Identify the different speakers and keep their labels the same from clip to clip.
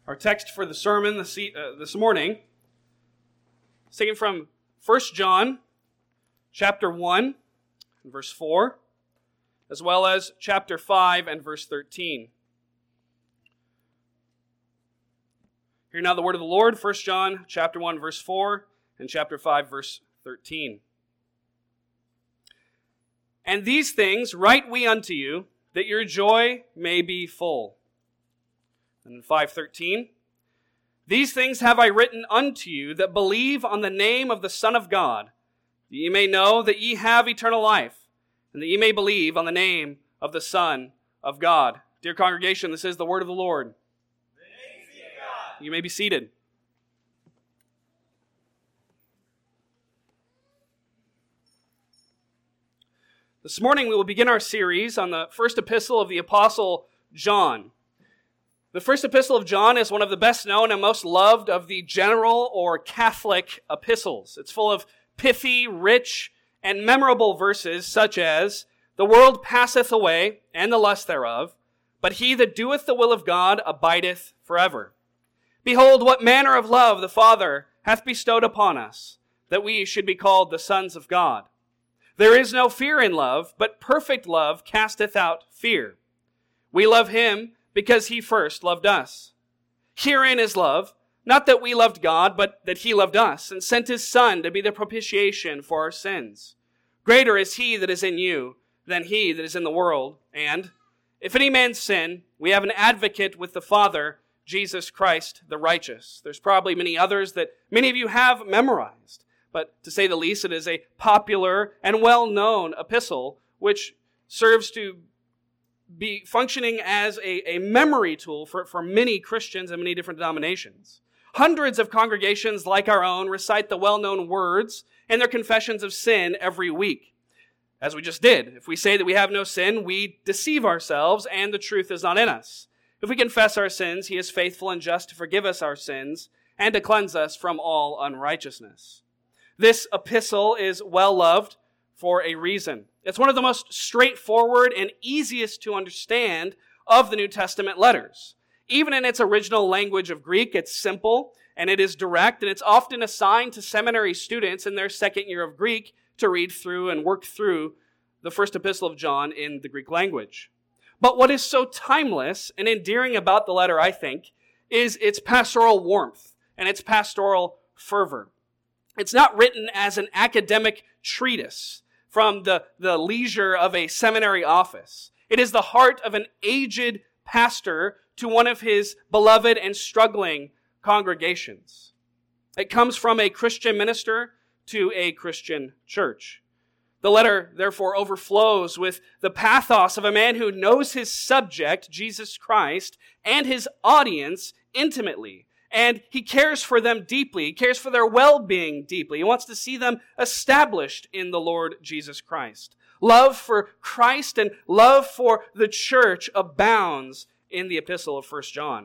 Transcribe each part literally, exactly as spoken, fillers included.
Speaker 1: Our text for the sermon this, uh, this morning is taken from First John chapter one, verse four, as well as chapter five and verse thirteen. Hear now the word of the Lord, First John chapter one, verse four, and chapter five, verse thirteen. And these things write we unto you, that your joy may be full. And in five thirteen, these things have I written unto you that believe on the name of the Son of God, that ye may know that ye have eternal life, and that ye may believe on the name of the Son of God. Dear congregation, this is the word of the Lord.
Speaker 2: Thanks be to God.
Speaker 1: You may be seated. This morning we will begin our series on the first epistle of the Apostle John. The first epistle of John is one of the best known and most loved of the general or Catholic epistles. It's full of pithy, rich, and memorable verses such as, "The world passeth away, and the lust thereof, but he that doeth the will of God abideth forever. Behold, what manner of love the Father hath bestowed upon us, that we should be called the sons of God. There is no fear in love, but perfect love casteth out fear. We love him because he first loved us. Herein is love, not that we loved God, but that he loved us, and sent his Son to be the propitiation for our sins. Greater is he that is in you than he that is in the world. And if any man sin, we have an advocate with the Father, Jesus Christ the righteous." There's probably many others that many of you have memorized. But to say the least, it is a popular and well-known epistle which serves to be functioning as a, a memory tool for, for many Christians and many different denominations. Hundreds of congregations like our own recite the well-known words in their confessions of sin every week. As we just did, if we say that we have no sin, we deceive ourselves and the truth is not in us. If we confess our sins, he is faithful and just to forgive us our sins and to cleanse us from all unrighteousness. This epistle is well-loved for a reason. It's one of the most straightforward and easiest to understand of the New Testament letters. Even in its original language of Greek, it's simple and it is direct, and it's often assigned to seminary students in their second year of Greek to read through and work through the first epistle of John in the Greek language. But what is so timeless and endearing about the letter, I think, is its pastoral warmth and its pastoral fervor. It's not written as an academic treatise from the, the leisure of a seminary office. It is the heart of an aged pastor to one of his beloved and struggling congregations. It comes from a Christian minister to a Christian church. The letter, therefore, overflows with the pathos of a man who knows his subject, Jesus Christ, and his audience intimately. And he cares for them deeply. He cares for their well-being deeply. He wants to see them established in the Lord Jesus Christ. Love for Christ and love for the church abounds in the epistle of First John.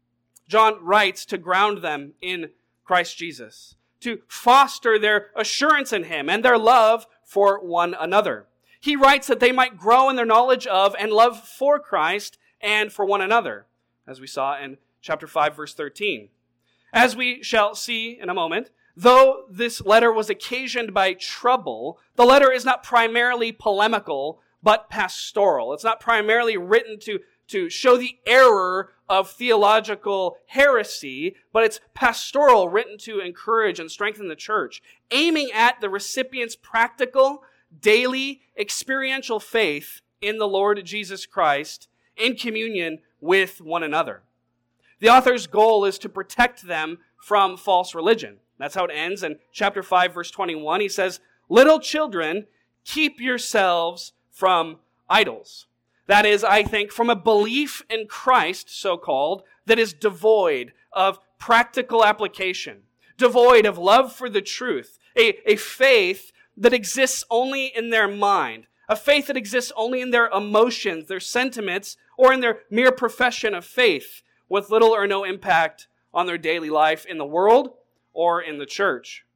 Speaker 1: John writes to ground them in Christ Jesus, to foster their assurance in him and their love for one another. He writes that they might grow in their knowledge of and love for Christ and for one another, as we saw in chapter five, verse thirteen. As we shall see in a moment, though this letter was occasioned by trouble, the letter is not primarily polemical, but pastoral. It's not primarily written to, to show the error of theological heresy, but it's pastoral, written to encourage and strengthen the church, aiming at the recipient's practical, daily, experiential faith in the Lord Jesus Christ in communion with one another. The author's goal is to protect them from false religion. That's how it ends in chapter five, verse twenty-one. He says, "Little children, keep yourselves from idols." That is, I think, from a belief in Christ, so-called, that is devoid of practical application, devoid of love for the truth, a, a faith that exists only in their mind, a faith that exists only in their emotions, their sentiments, or in their mere profession of faith, with little or no impact on their daily life in the world or in the church.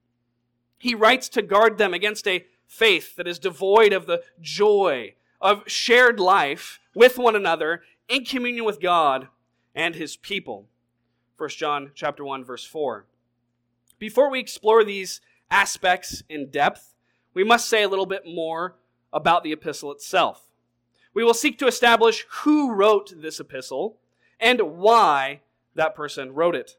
Speaker 1: He writes to guard them against a faith that is devoid of the joy of shared life with one another in communion with God and his people. First John chapter one, verse four. Before we explore these aspects in depth, we must say a little bit more about the epistle itself. We will seek to establish who wrote this epistle and why that person wrote it.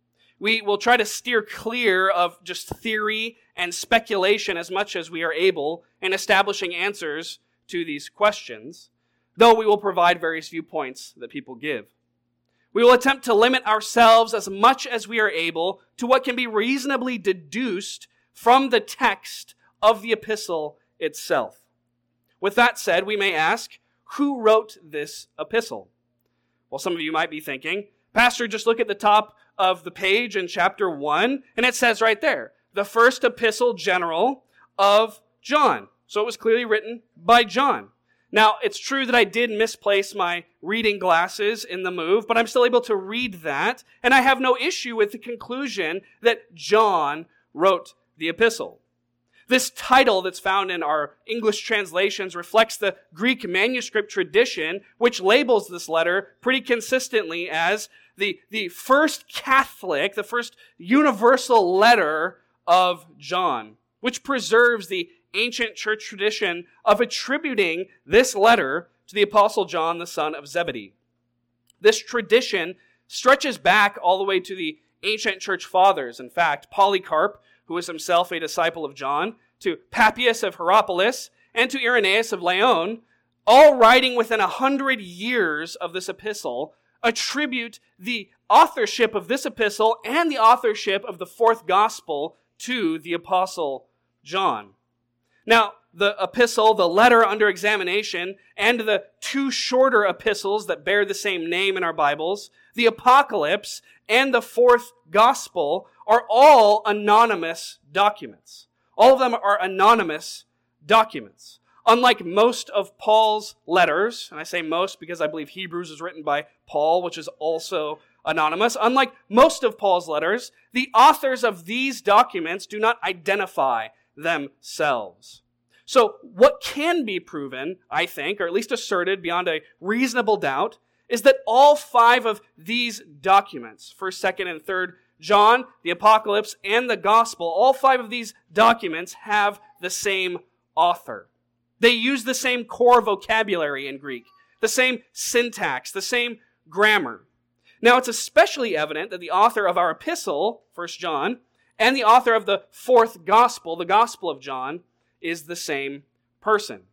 Speaker 1: We will try to steer clear of just theory and speculation as much as we are able in establishing answers to these questions, though we will provide various viewpoints that people give. We will attempt to limit ourselves as much as we are able to what can be reasonably deduced from the text of the epistle itself. With that said, we may ask, who wrote this epistle? Well, some of you might be thinking, Pastor, just look at the top of the page in chapter one, and it says right there, the first epistle general of John. So it was clearly written by John. Now, it's true that I did misplace my reading glasses in the move, but I'm still able to read that, and I have no issue with the conclusion that John wrote the epistle. This title that's found in our English translations reflects the Greek manuscript tradition, which labels this letter pretty consistently as the, the first Catholic, the first universal letter of John, which preserves the ancient church tradition of attributing this letter to the Apostle John, the son of Zebedee. This tradition stretches back all the way to the ancient church fathers. In fact, Polycarp, who was himself a disciple of John, to Papias of Hierapolis, and to Irenaeus of Lyon, all writing within a hundred years of this epistle, attribute the authorship of this epistle and the authorship of the fourth gospel to the Apostle John. Now, the epistle, the letter under examination, and the two shorter epistles that bear the same name in our Bibles, the Apocalypse and the fourth gospel, are all anonymous documents. All of them are anonymous documents. Unlike most of Paul's letters, and I say most because I believe Hebrews is written by Paul, which is also anonymous. Unlike most of Paul's letters, the authors of these documents do not identify themselves. So what can be proven, I think, or at least asserted beyond a reasonable doubt, is that all five of these documents, first, second, and third John, the Apocalypse, and the Gospel, all five of these documents have the same author. They use the same core vocabulary in Greek, the same syntax, the same grammar. Now, it's especially evident that the author of our epistle, First John, and the author of the fourth gospel, the Gospel of John, is the same person.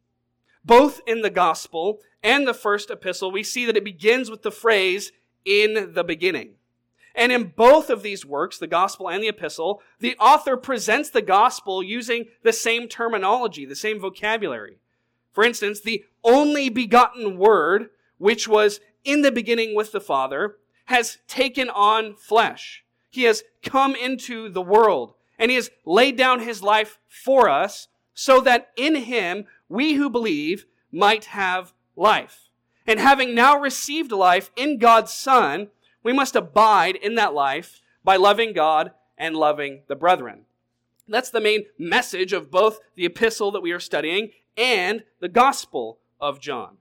Speaker 1: Both in the gospel and the first epistle, we see that it begins with the phrase, "in the beginning." And in both of these works, the gospel and the epistle, the author presents the gospel using the same terminology, the same vocabulary. For instance, the only begotten Word, which was in the beginning with the Father, has taken on flesh. He has come into the world, and he has laid down his life for us, so that in him we who believe might have life. And having now received life in God's Son, we must abide in that life by loving God and loving the brethren. That's the main message of both the epistle that we are studying and the Gospel of John.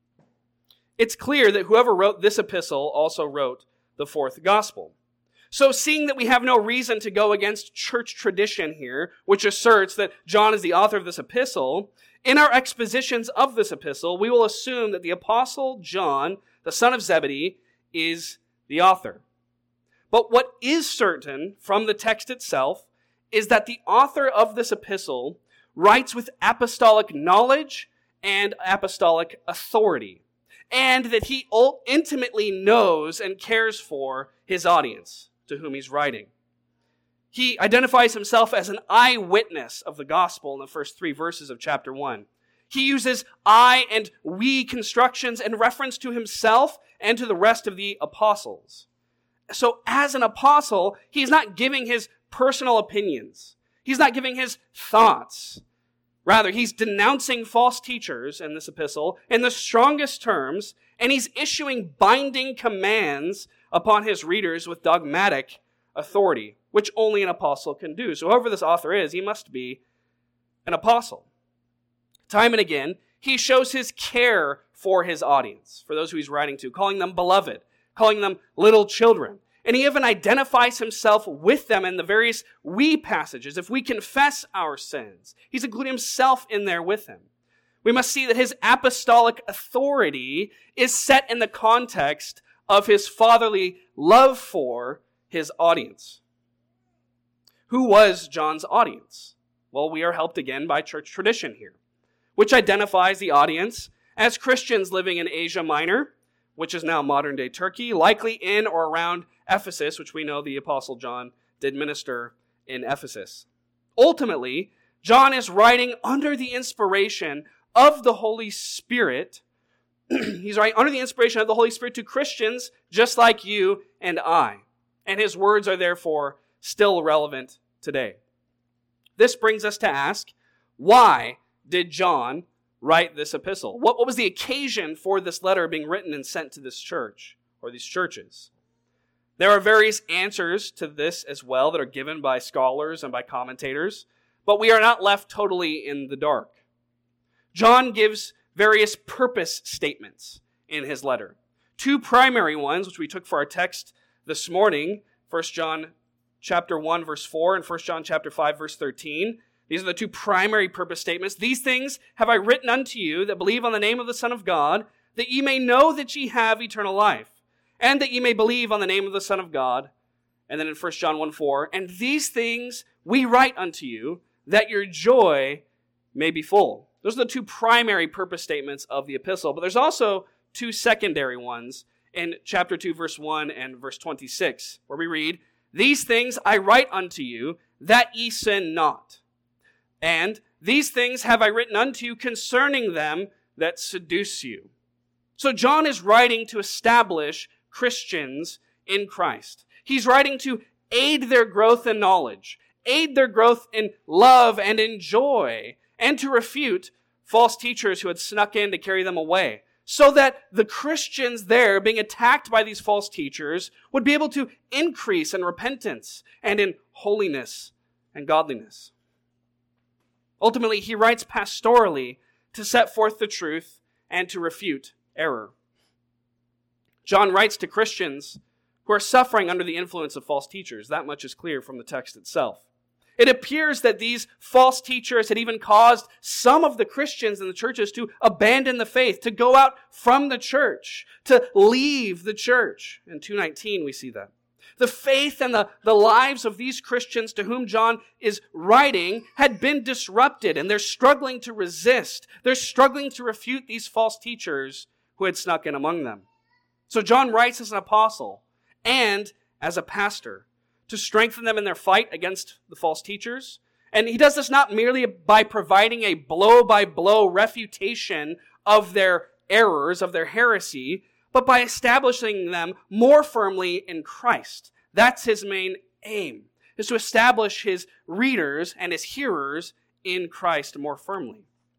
Speaker 1: It's clear that whoever wrote this epistle also wrote the fourth gospel. So seeing that we have no reason to go against church tradition here, which asserts that John is the author of this epistle, in our expositions of this epistle, we will assume that the Apostle John, the son of Zebedee, is the author. But what is certain from the text itself is that the author of this epistle writes with apostolic knowledge and apostolic authority, and that he intimately knows and cares for his audience to whom he's writing. He identifies himself as an eyewitness of the gospel in the first three verses of chapter one. He uses I and we constructions in reference to himself and to the rest of the apostles. So as an apostle, he's not giving his personal opinions. He's not giving his thoughts. Rather, he's denouncing false teachers in this epistle in the strongest terms, and he's issuing binding commands upon his readers with dogmatic authority, which only an apostle can do. So whoever this author is, he must be an apostle. Time and again, he shows his care for his audience, for those who he's writing to, calling them beloved, calling them little children. And he even identifies himself with them in the various we passages. If we confess our sins, he's including himself in there with him. We must see that his apostolic authority is set in the context of his fatherly love for his audience. Who was John's audience? Well, we are helped again by church tradition here, which identifies the audience as Christians living in Asia Minor, which is now modern-day Turkey, likely in or around Ephesus, which we know the Apostle John did minister in Ephesus. Ultimately, John is writing under the inspiration of the Holy Spirit. He's writing under the inspiration of the Holy Spirit to Christians just like you and I. And his words are therefore still relevant today. This brings us to ask, why did John write this epistle? What, what was the occasion for this letter being written and sent to this church or these churches? There are various answers to this as well that are given by scholars and by commentators, but we are not left totally in the dark. John gives various purpose statements in his letter. Two primary ones, which we took for our text this morning, First John chapter one, verse four, and First John chapter five, verse thirteen. These are the two primary purpose statements. These things have I written unto you that believe on the name of the Son of God, that ye may know that ye have eternal life, and that ye may believe on the name of the Son of God. And then in First John one, four, and these things we write unto you, that your joy may be full. Those are the two primary purpose statements of the epistle, but there's also two secondary ones in chapter two, verse one and verse twenty-six, where we read, these things I write unto you, that ye sin not. And these things have I written unto you concerning them that seduce you. So John is writing to establish Christians in Christ. He's writing to aid their growth in knowledge, aid their growth in love and in joy, and to refute false teachers who had snuck in to carry them away, so that the Christians there, being attacked by these false teachers, would be able to increase in repentance and in holiness and godliness. Ultimately, he writes pastorally to set forth the truth and to refute error. John writes to Christians who are suffering under the influence of false teachers. That much is clear from the text itself. It appears that these false teachers had even caused some of the Christians in the churches to abandon the faith, to go out from the church, to leave the church. In two nineteen, we see that. The faith and the, the lives of these Christians to whom John is writing had been disrupted, and they're struggling to resist. They're struggling to refute these false teachers who had snuck in among them. So John writes as an apostle and as a pastor to strengthen them in their fight against the false teachers. And he does this not merely by providing a blow-by-blow refutation of their errors, of their heresy, but by establishing them more firmly in Christ. That's his main aim, is to establish his readers and his hearers in Christ more firmly.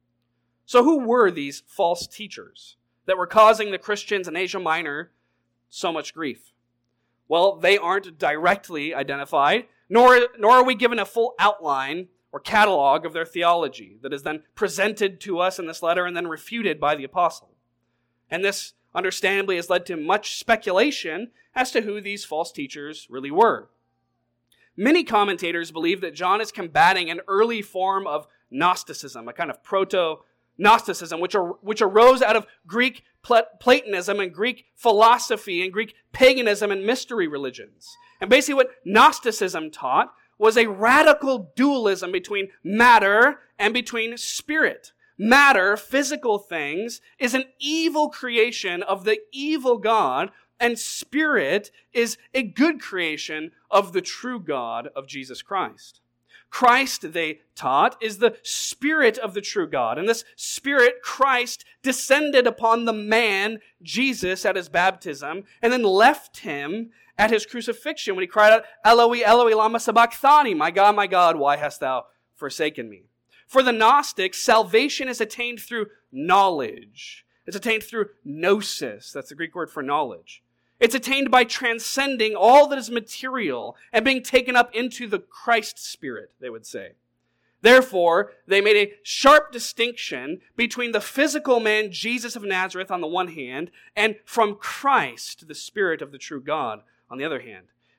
Speaker 1: So who were these false teachers that were causing the Christians in Asia Minor so much grief? Well, they aren't directly identified, nor, nor are we given a full outline or catalog of their theology that is then presented to us in this letter and then refuted by the apostle. And this, understandably, has led to much speculation as to who these false teachers really were. Many commentators believe that John is combating an early form of Gnosticism, a kind of proto-Gnosticism, which, ar- which arose out of Greek Platonism and Greek philosophy and Greek paganism and mystery religions. And basically what Gnosticism taught was a radical dualism between matter and between spirit. Matter, physical things, is an evil creation of the evil God, and spirit is a good creation of the true God of Jesus Christ. Christ, they taught, is the Spirit of the true God. And this Spirit, Christ, descended upon the man, Jesus, at his baptism, and then left him at his crucifixion when he cried out, Eloi, Eloi, lama sabachthani, my God, my God, why hast thou forsaken me? For the Gnostics, salvation is attained through knowledge. It's attained through gnosis. That's the Greek word for knowledge. It's attained by transcending all that is material and being taken up into the Christ Spirit, they would say. Therefore, they made a sharp distinction between the physical man, Jesus of Nazareth, on the one hand, and from Christ, the Spirit of the true God, on the other hand.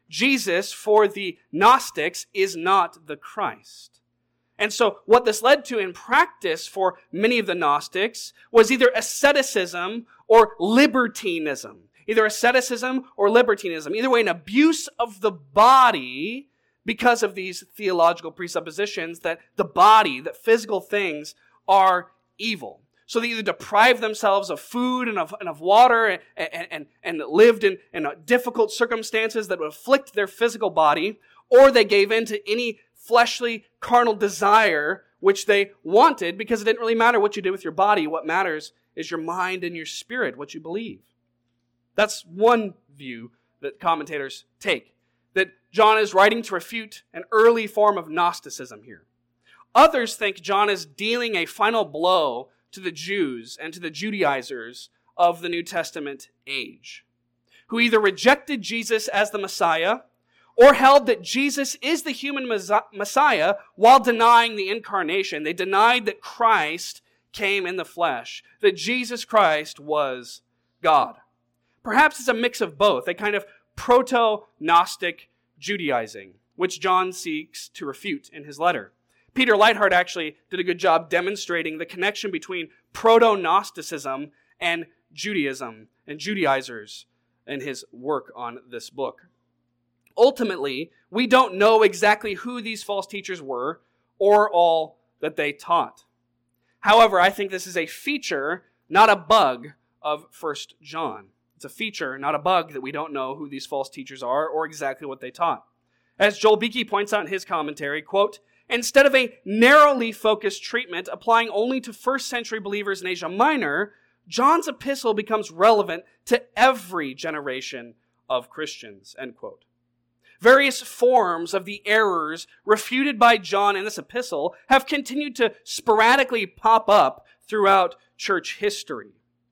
Speaker 1: Jesus, for the Gnostics, is not the Christ. And so what this led to in practice for many of the Gnostics was either asceticism or libertinism. Either asceticism or libertinism. Either way, an abuse of the body because of these theological presuppositions that the body, that physical things are evil. So they either deprived themselves of food and of, and of water and, and, and, and lived in, in difficult circumstances that would afflict their physical body, or they gave in to any fleshly, carnal desire which they wanted, because it didn't really matter what you did with your body. What matters is your mind and your spirit, what you believe. That's one view that commentators take, that John is writing to refute an early form of Gnosticism here. Others think John is dealing a final blow to the Jews and to the Judaizers of the New Testament age, who either rejected Jesus as the Messiah or held that Jesus is the human Messiah while denying the incarnation. They denied that Christ came in the flesh, that Jesus Christ was God. Perhaps it's a mix of both, a kind of proto-Gnostic Judaizing, which John seeks to refute in his letter. Peter Leithart actually did a good job demonstrating the connection between proto-Gnosticism and Judaism and Judaizers in his work on this book. Ultimately, we don't know exactly who these false teachers were or all that they taught. However, I think this is a feature, not a bug, of First John. It's a feature, not a bug, that we don't know who these false teachers are or exactly what they taught. As Joel Beeke points out in his commentary, quote, instead of a narrowly focused treatment applying only to first century believers in Asia Minor, John's epistle becomes relevant to every generation of Christians, end quote. Various forms of the errors refuted by John in this epistle have continued to sporadically pop up throughout church history.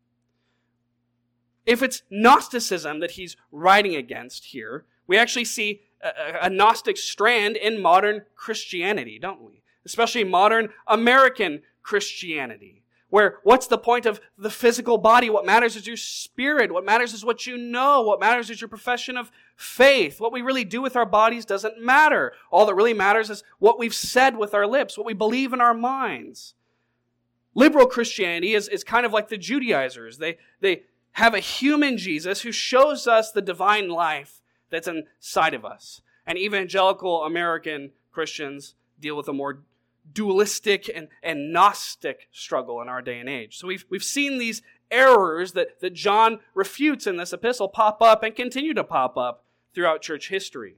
Speaker 1: If it's Gnosticism that he's writing against here, we actually see a, a Gnostic strand in modern Christianity, don't we? Especially modern American Christianity, where what's the point of the physical body? What matters is your spirit. What matters is what you know. What matters is your profession of faith. What we really do with our bodies doesn't matter. All that really matters is what we've said with our lips, what we believe in our minds. Liberal Christianity is, is kind of like the Judaizers. They, they have a human Jesus who shows us the divine life that's inside of us. And evangelical American Christians deal with a more dualistic and, and Gnostic struggle in our day and age. So we've, we've seen these errors that, that John refutes in this epistle pop up and continue to pop up throughout church history.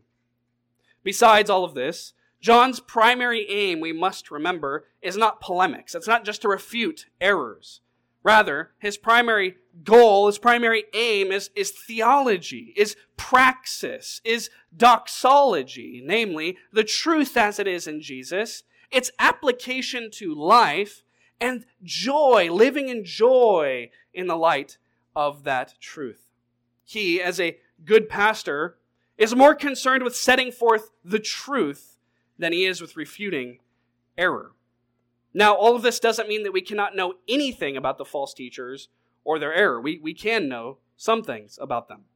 Speaker 1: Besides all of this, John's primary aim, we must remember, is not polemics. It's not just to refute errors. Rather, his primary goal, his primary aim is, is theology, is praxis, is doxology, namely, the truth as it is in Jesus, its application to life, and joy, living in joy in the light of that truth. He, as a good pastor, is more concerned with setting forth the truth than he is with refuting error. Now, all of this doesn't mean that we cannot know anything about the false teachers or their error. We, we can know some things about them.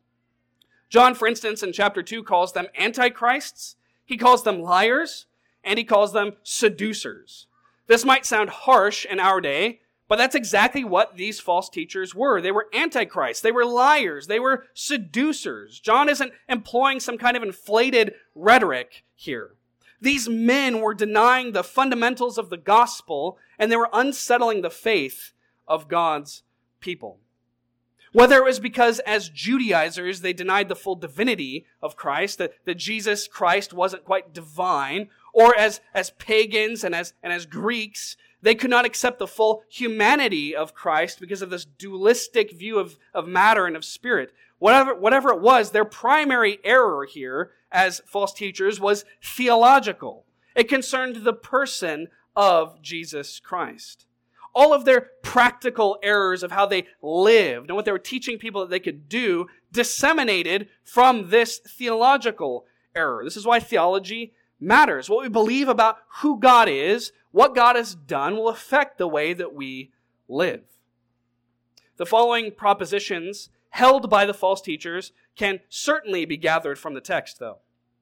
Speaker 1: John, for instance, in chapter two, calls them antichrists, he calls them liars, and he calls them seducers. This might sound harsh in our day, but that's exactly what these false teachers were. They were antichrists, they were liars, they were seducers. John isn't employing some kind of inflated rhetoric here. These men were denying the fundamentals of the gospel, and they were unsettling the faith of God's people. Whether it was because as Judaizers they denied the full divinity of Christ, that, that Jesus Christ wasn't quite divine, or as, as pagans and as, and as Greeks, they could not accept the full humanity of Christ because of this dualistic view of, of matter and of spirit. Whatever, whatever it was, their primary error here as false teachers was theological. It concerned the person of Jesus Christ. All of their practical errors of how they lived and what they were teaching people that they could do disseminated from this theological error. This is why theology matters. What we believe about who God is, what God has done, will affect the way that we live. The following propositions held by the false teachers can certainly be gathered from the text, though.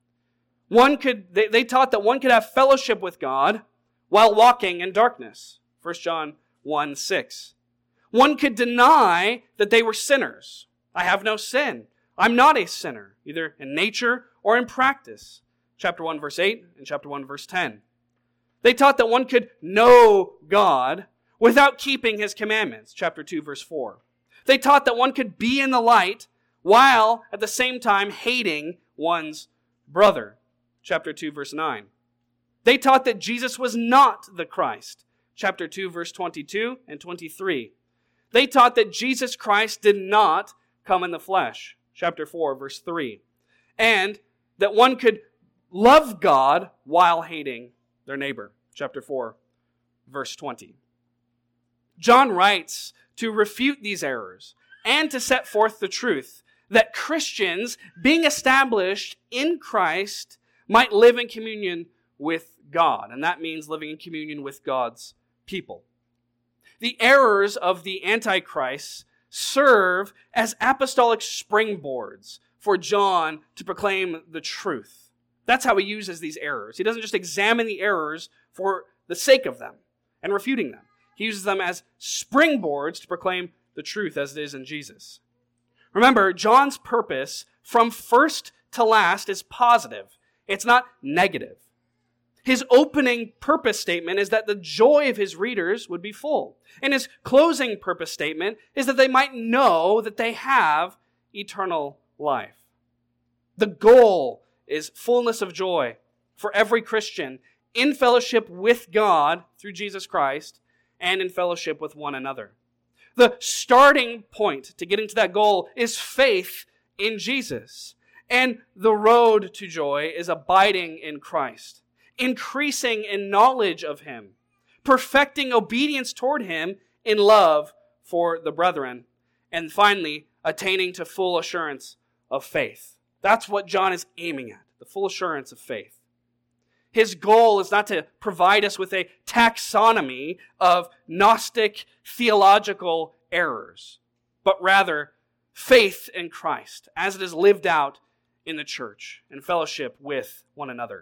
Speaker 1: One could, they, they taught that one could have fellowship with God while walking in darkness. First John one six. One could deny that they were sinners. I have no sin. I'm not a sinner, either in nature or in practice. Chapter one, verse eight, and chapter one, verse ten. They taught that one could know God without keeping His commandments. Chapter two, verse four. They taught that one could be in the light while at the same time hating one's brother. Chapter two, verse nine. They taught that Jesus was not the Christ. Chapter two, verse twenty-two and twenty-three. They taught that Jesus Christ did not come in the flesh. Chapter four, verse three. And that one could love God while hating their neighbor. Chapter four, verse twenty. John writes to refute these errors and to set forth the truth that Christians, being established in Christ, might live in communion with God. And that means living in communion with God's people. The errors of the Antichrist serve as apostolic springboards for John to proclaim the truth. That's how he uses these errors. He doesn't just examine the errors for the sake of them and refuting them. He uses them as springboards to proclaim the truth as it is in Jesus. Remember, John's purpose from first to last is positive. It's not negative. His opening purpose statement is that the joy of his readers would be full. And his closing purpose statement is that they might know that they have eternal life. The goal is fullness of joy for every Christian in fellowship with God through Jesus Christ and in fellowship with one another. The starting point to getting to that goal is faith in Jesus. And the road to joy is abiding in Christ, increasing in knowledge of Him, perfecting obedience toward Him in love for the brethren, and finally, attaining to full assurance of faith. That's what John is aiming at, the full assurance of faith. His goal is not to provide us with a taxonomy of Gnostic theological errors, but rather faith in Christ as it is lived out in the church and fellowship with one another.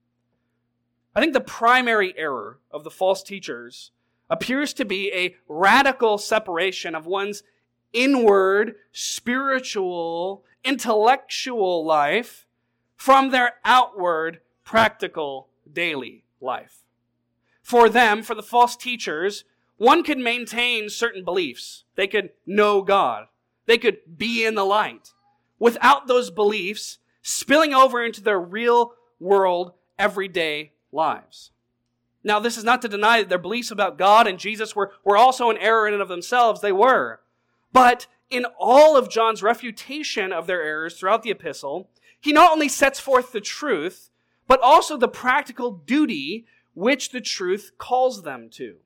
Speaker 1: I think the primary error of the false teachers appears to be a radical separation of one's inward, spiritual, intellectual life from their outward, practical, daily life. For them, for the false teachers, one could maintain certain beliefs. They could know God. They could be in the light without those beliefs spilling over into their real world, everyday lives. Now, this is not to deny that their beliefs about God and Jesus were, were also an error in and of themselves. They were. But in all of John's refutation of their errors throughout the epistle, he not only sets forth the truth, but also the practical duty which the truth calls them to.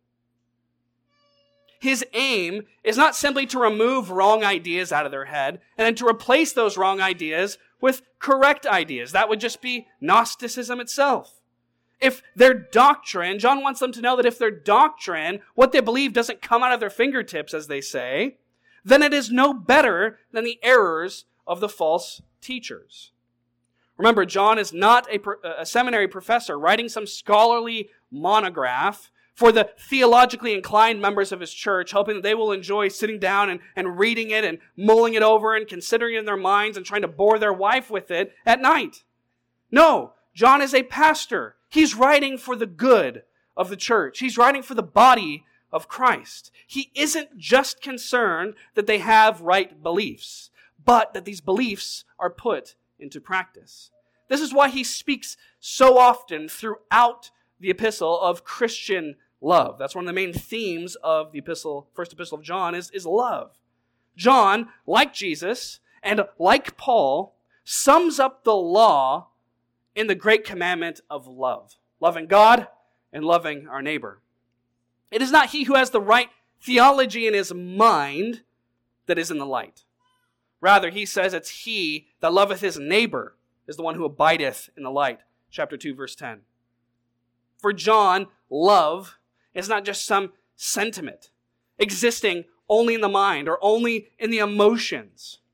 Speaker 1: His aim is not simply to remove wrong ideas out of their head and then to replace those wrong ideas with correct ideas. That would just be Gnosticism itself. If their doctrine, John wants them to know that if their doctrine, what they believe, doesn't come out of their fingertips, as they say, then it is no better than the errors of the false teachers. Remember, John is not a, a seminary professor writing some scholarly monograph for the theologically inclined members of his church, hoping that they will enjoy sitting down and, and reading it and mulling it over and considering it in their minds and trying to bore their wife with it at night. No, John is a pastor. He's writing for the good of the church. He's writing for the body of Christ. He isn't just concerned that they have right beliefs, but that these beliefs are put into practice. This is why he speaks so often throughout the epistle of Christian love. That's one of the main themes of the epistle, first epistle of John, is, is love. John, like Jesus and like Paul, sums up the law in the great commandment of love. Loving God and loving our neighbor. It is not he who has the right theology in his mind that is in the light. Rather, he says it's he that loveth his neighbor is the one who abideth in the light. Chapter two, verse ten. For John, love is not just some sentiment existing only in the mind or only in the emotions.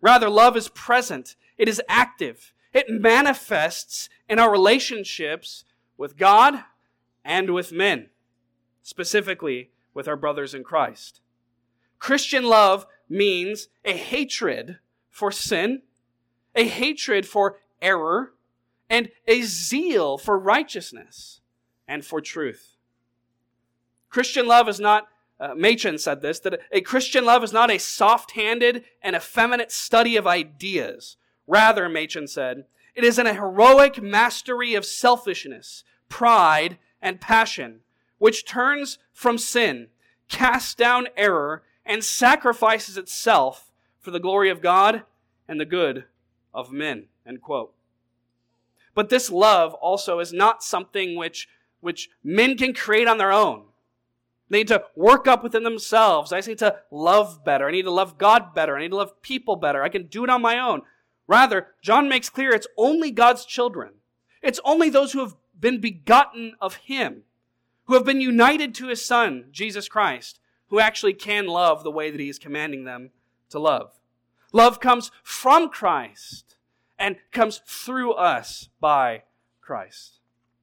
Speaker 1: Rather, love is present. It is active. It manifests in our relationships with God and with men, specifically with our brothers in Christ. Christian love means a hatred for sin, a hatred for error, and a zeal for righteousness and for truth. Christian love is not, uh, Machen said this, that a Christian love is not a soft-handed and effeminate study of ideas. Rather, Machen said, it is an heroic mastery of selfishness, pride, and passion, which turns from sin, casts down error, and sacrifices itself for the glory of God and the good of men. End quote. But this love also is not something which, which men can create on their own. They need to work up within themselves. I just need to love better. I need to love God better. I need to love people better. I can do it on my own. Rather, John makes clear it's only God's children. It's only those who have been begotten of Him, who have been united to His Son, Jesus Christ, who actually can love the way that He is commanding them to love. Love comes from Christ and comes through us by Christ.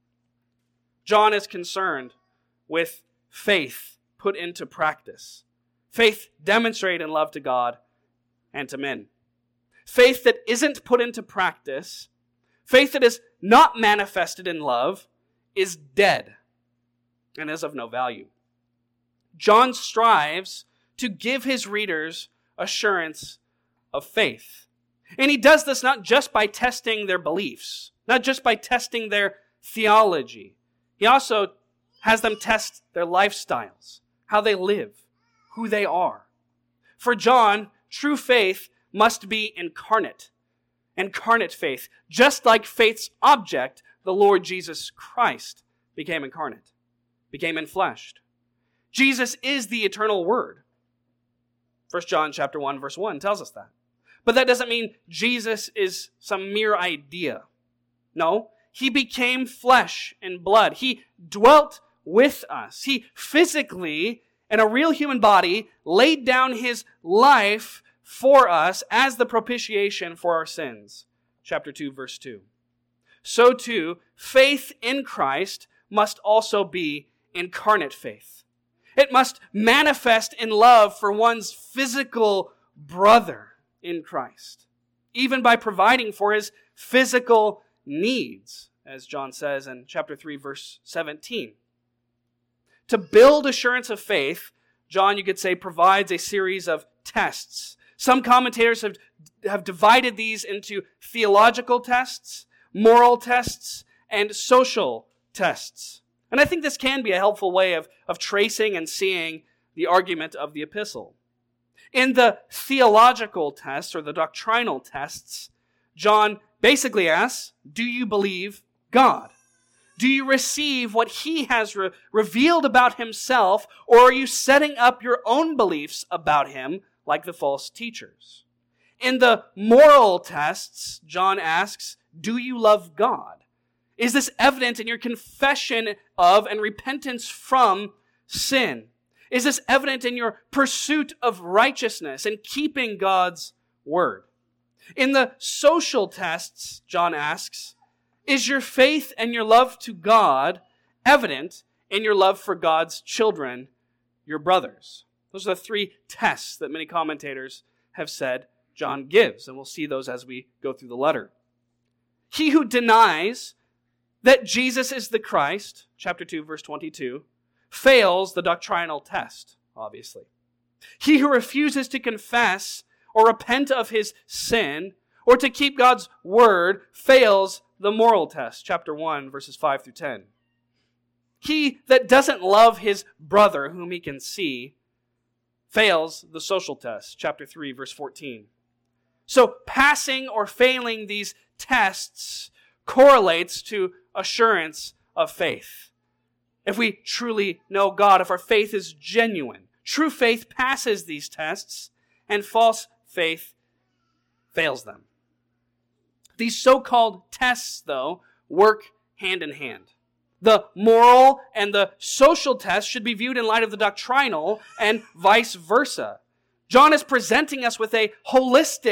Speaker 1: John is concerned with faith put into practice. Faith demonstrated in love to God and to men. Faith that isn't put into practice, faith that is not manifested in love, is dead and is of no value. John strives to give his readers assurance of faith. And he does this not just by testing their beliefs, not just by testing their theology. He also has them test their lifestyles, how they live, who they are. For John, true faith must be incarnate. Incarnate faith, just like faith's object, the Lord Jesus Christ, became incarnate, became enfleshed. Jesus is the eternal Word. First John chapter one, verse one tells us that. But that doesn't mean Jesus is some mere idea. No, He became flesh and blood. He dwelt with us. He physically, in a real human body, laid down His life for us as the propitiation for our sins. Chapter two, verse two. So too, faith in Christ must also be incarnate faith. It must manifest in love for one's physical brother in Christ, even by providing for his physical needs, as John says in chapter three, verse seventeen. To build assurance of faith, John, you could say, provides a series of tests. Some commentators have, have divided these into theological tests, moral tests, and social tests. And I think this can be a helpful way of, of tracing and seeing the argument of the epistle. In the theological tests, or the doctrinal tests, John basically asks, do you believe God? Do you receive what He has re- revealed about Himself, or are you setting up your own beliefs about Him like the false teachers? In the moral tests, John asks, do you love God? Is this evident in your confession of and repentance from sin? Is this evident in your pursuit of righteousness and keeping God's word? In the social tests, John asks, is your faith and your love to God evident in your love for God's children, your brothers? Those are the three tests that many commentators have said John gives, and we'll see those as we go through the letter. He who denies that Jesus is the Christ, chapter two, verse twenty-two, fails the doctrinal test, obviously. He who refuses to confess or repent of his sin or to keep God's word fails the moral test, chapter one, verses five through ten. He that doesn't love his brother whom he can see fails the social test, chapter three, verse fourteen. So passing or failing these tests correlates to assurance of faith. If we truly know God, if our faith is genuine, true faith passes these tests and false faith fails them. These so-called tests, though, work hand in hand. The moral and the social test should be viewed in light of the doctrinal and vice versa. John is presenting us with a holistic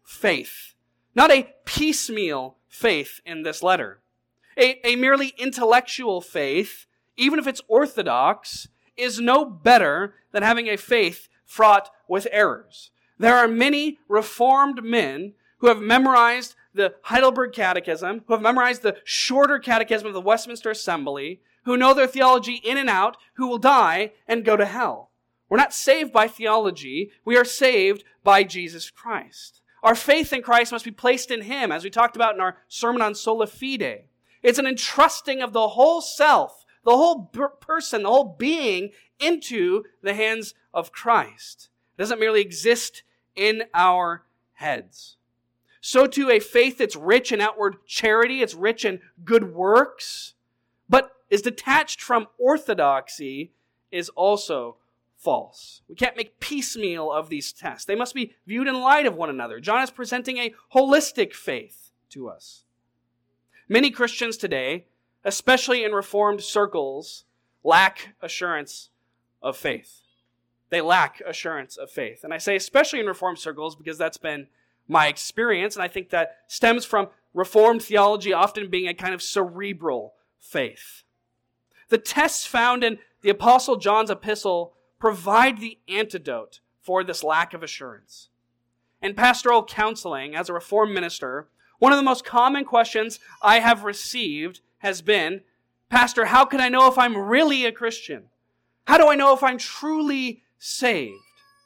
Speaker 1: faith, not a piecemeal faith in this letter. A, a merely intellectual faith, even if it's orthodox, is no better than having a faith fraught with errors. There are many Reformed men who have memorized the Heidelberg Catechism, who have memorized the shorter Catechism of the Westminster Assembly, who know their theology in and out, who will die and go to hell. We're not saved by theology. We are saved by Jesus Christ. Our faith in Christ must be placed in Him, as we talked about in our sermon on Sola Fide. It's an entrusting of the whole self, the whole person, the whole being into the hands of Christ. It doesn't merely exist in our heads. So too, a faith that's rich in outward charity, it's rich in good works, but is detached from orthodoxy, is also false. We can't make piecemeal of these tests. They must be viewed in light of one another. John is presenting a holistic faith to us. Many Christians today, especially in Reformed circles, lack assurance of faith. They lack assurance of faith. And I say especially in Reformed circles because that's been my experience, and I think that stems from Reformed theology often being a kind of cerebral faith. The tests found in the Apostle John's epistle provide the antidote for this lack of assurance. In pastoral counseling, as a Reformed minister, one of the most common questions I have received has been, Pastor, how can I know if I'm really a Christian? How do I know if I'm truly saved?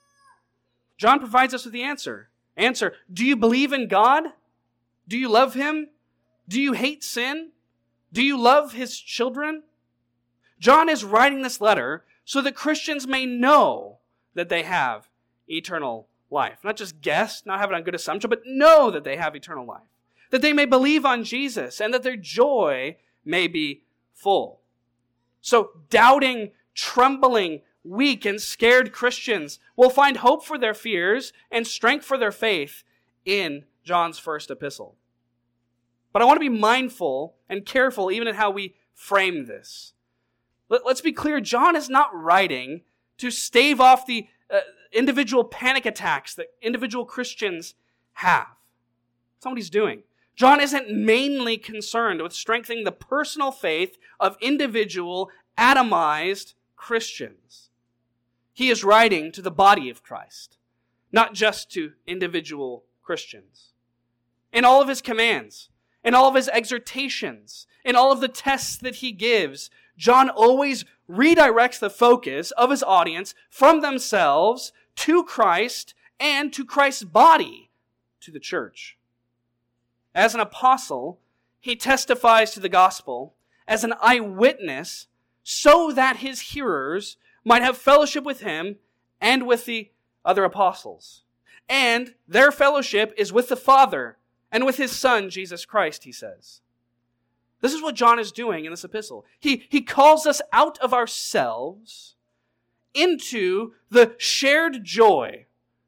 Speaker 1: John provides us with the answer. Answer, do you believe in God? Do you love Him? Do you hate sin? Do you love His children? John is writing this letter so that Christians may know that they have eternal life. Not just guess, not have it on good assumption, but know that they have eternal life. That they may believe on Jesus and that their joy may be full. So doubting, trembling, weak and scared Christians will find hope for their fears and strength for their faith in John's first epistle. But I want to be mindful and careful even in how we frame this. Let's be clear, John is not writing to stave off the uh, individual panic attacks that individual Christians have. That's not what he's doing. John isn't mainly concerned with strengthening the personal faith of individual, atomized Christians. He is writing to the body of Christ, not just to individual Christians. In all of his commands, in all of his exhortations, in all of the tests that he gives, John always redirects the focus of his audience from themselves to Christ and to Christ's body, to the church. As an apostle, he testifies to the gospel as an eyewitness so that his hearers might have fellowship with him and with the other apostles. And their fellowship is with the Father and with his Son, Jesus Christ, he says. This is what John is doing in this epistle. He, he calls us out of ourselves into the shared joy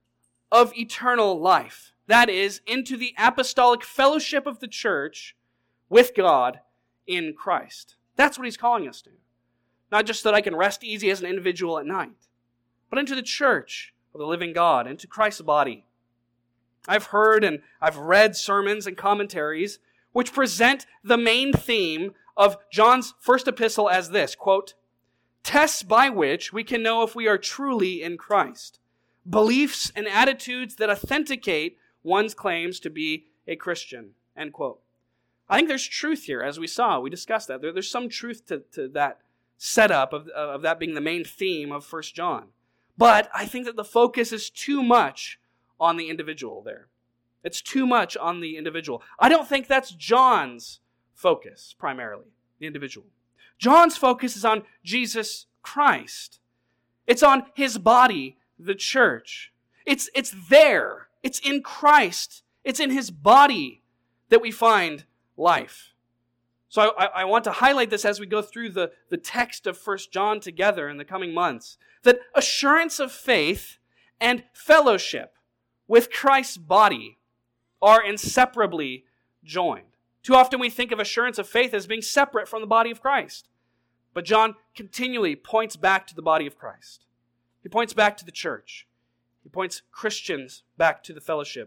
Speaker 1: of eternal life. That is, into the apostolic fellowship of the church with God in Christ. That's what he's calling us to. Not just that I can rest easy as an individual at night, but into the church of the living God, into Christ's body. I've heard and I've read sermons and commentaries which present the main theme of John's first epistle as this, quote, tests by which we can know if we are truly in Christ. Beliefs and attitudes that authenticate one's claims to be a Christian, end quote. I think there's truth here, as we saw. We discussed that. There, there's some truth to, to that setup of, of that being the main theme of First John. But I think that the focus is too much on the individual there. It's too much on the individual. I don't think that's John's focus, primarily, the individual. John's focus is on Jesus Christ. It's on his body, the church. It's, it's there. It's in Christ. It's in his body that we find life. So I, I want to highlight this as we go through the, the text of First John together in the coming months, that assurance of faith and fellowship with Christ's body are inseparably joined. Too often we think of assurance of faith as being separate from the body of Christ. But John continually points back to the body of Christ. He points back to the church. He points Christians back to the fellowship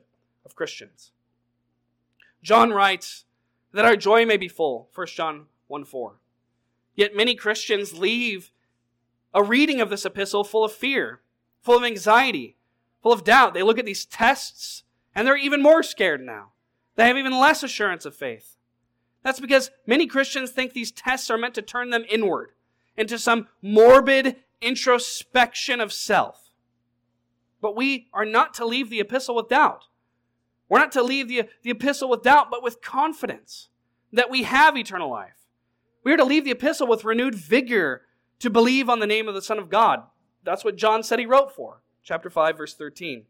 Speaker 1: of Christians. John writes that our joy may be full, First John one four. Yet many Christians leave a reading of this epistle full of fear, full of anxiety, full of doubt. They look at these tests and they're even more scared now. They have even less assurance of faith. That's because many Christians think these tests are meant to turn them inward into some morbid introspection of self. But we are not to leave the epistle with doubt. We're not to leave the, the epistle with doubt, but with confidence that we have eternal life. We are to leave the epistle with renewed vigor to believe on the name of the Son of God. That's what John said he wrote for. Chapter five, verse thirteen.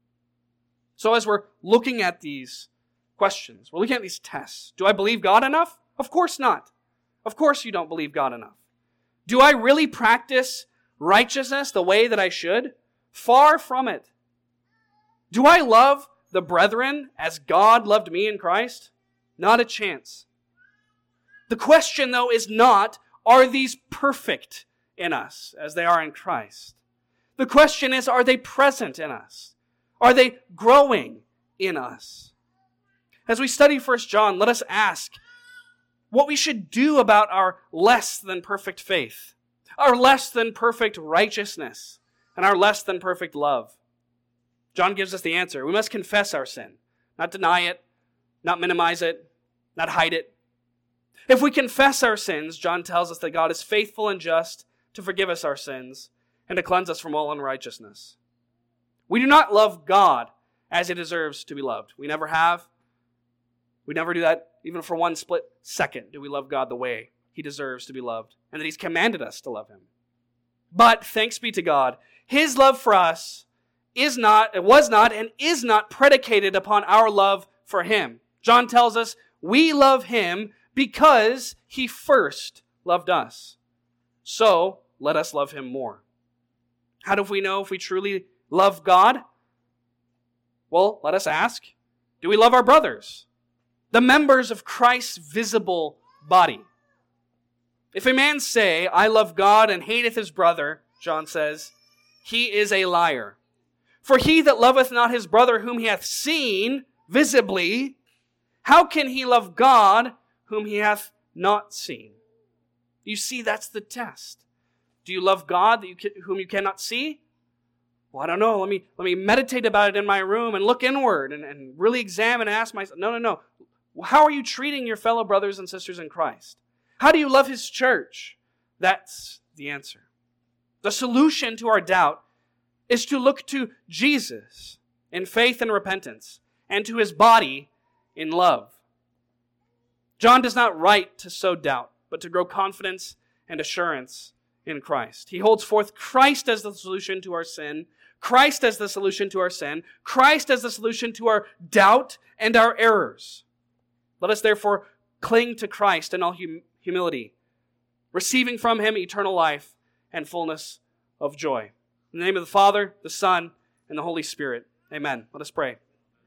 Speaker 1: So as we're looking at these questions, we're looking at these tests. Do I believe God enough? Of course not. Of course you don't believe God enough. Do I really practice righteousness the way that I should? Far from it. Do I love the brethren as God loved me in Christ? Not a chance. The question, though, is not, are these perfect in us as they are in Christ? The question is, are they present in us? Are they growing in us? As we study First John, let us ask what we should do about our less than perfect faith, our less than perfect righteousness, and our less than perfect love. John gives us the answer. We must confess our sin, not deny it, not minimize it, not hide it. If we confess our sins, John tells us that God is faithful and just to forgive us our sins and to cleanse us from all unrighteousness. We do not love God as He deserves to be loved. We never have. We never do that even for one split second. Do we love God the way He deserves to be loved and that He's commanded us to love Him? But thanks be to God, His love for us is not, it was not, and is not predicated upon our love for Him. John tells us we love Him because He first loved us. So let us love Him more. How do we know if we truly love God? Well, let us ask, do we love our brothers, the members of Christ's visible body? If a man say, I love God and hateth his brother, John says, he is a liar. For he that loveth not his brother whom he hath seen visibly, how can he love God whom he hath not seen? You see, that's the test. Do you love God that you can, whom you cannot see? Well, I don't know. Let me, let me meditate about it in my room and look inward and, and really examine and ask myself, no, no, no. How are you treating your fellow brothers and sisters in Christ? How do you love His church? That's the answer. The solution to our doubt is to look to Jesus in faith and repentance and to His body in love. John does not write to sow doubt, but to grow confidence and assurance in Christ. He holds forth Christ as the solution to our sin, Christ as the solution to our sin, Christ as the solution to our doubt and our errors. Let us therefore cling to Christ in all hum- humility, receiving from Him eternal life and fullness of joy. In the name of the Father, the Son, and the Holy Spirit. Amen. Let us pray.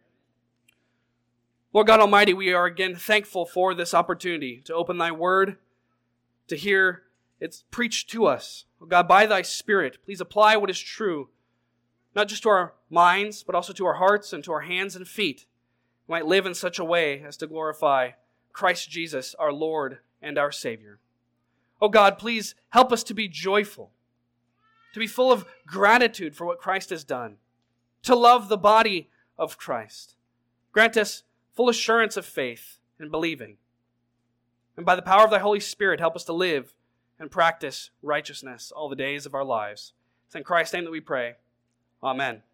Speaker 1: Lord God Almighty, we are again thankful for this opportunity to open Thy Word, to hear it preached to us. Oh God, by Thy Spirit, please apply what is true, not just to our minds, but also to our hearts and to our hands and feet. We might live in such a way as to glorify Christ Jesus, our Lord and our Savior. Oh God, please help us to be joyful, to be full of gratitude for what Christ has done, to love the body of Christ. Grant us full assurance of faith and believing. And by the power of Thy Holy Spirit, help us to live and practice righteousness all the days of our lives. It's in Christ's name that we pray. Amen.